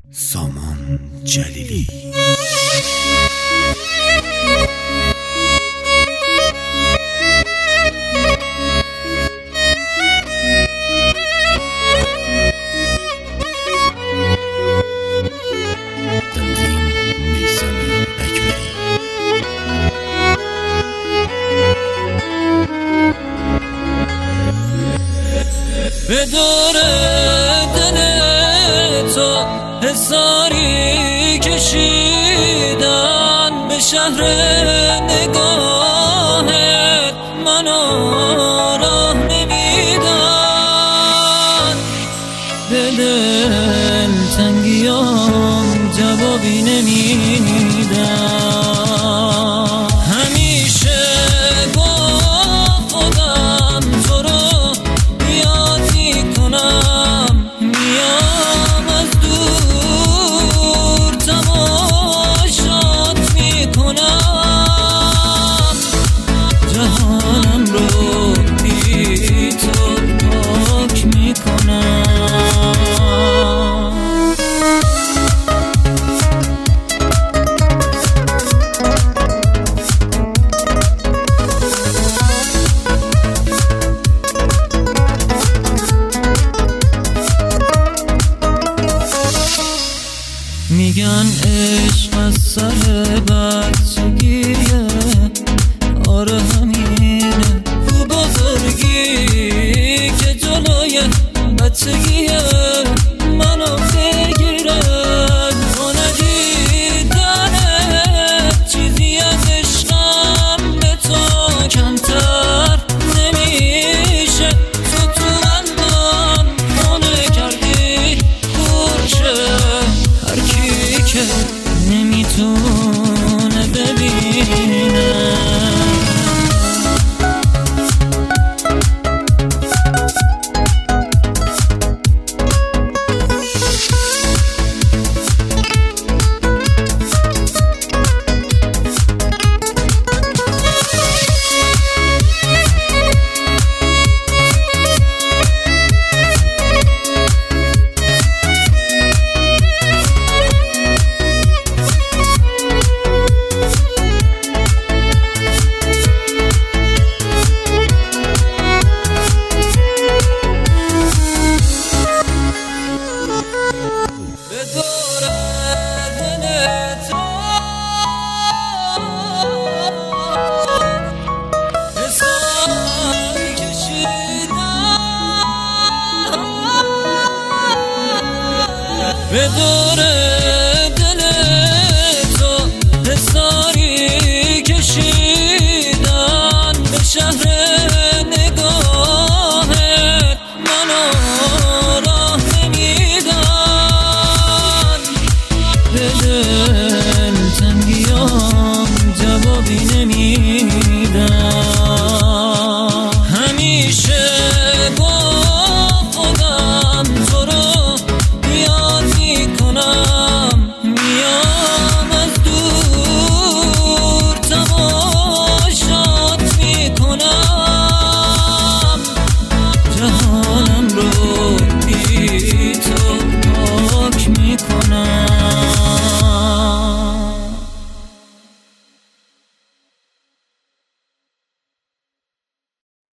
سامان جلیلی. به دور دل تو حصاری کشیدن، به شهر نگاهت منو راه نمیدن، به دل تنگیام جوابی نمیدن. میگن عشق از سر بچگیه، آره همینه، تو بزرگی که جلوی بچگیه منو بگیره. تو ندیدنت چیزی از عشقم به تو کمتر نمیشه. تو اندام خونه کردی خوشه، که نمیتونه ببینه. به دور دل تو حصاری کشیدن، به شهر نگاهت منو راه نمیدن، به دل تنگیام جوابی نمیدن. همیشه با خودم تو رو میام از دور تماشات میکنم، جهانم رو بی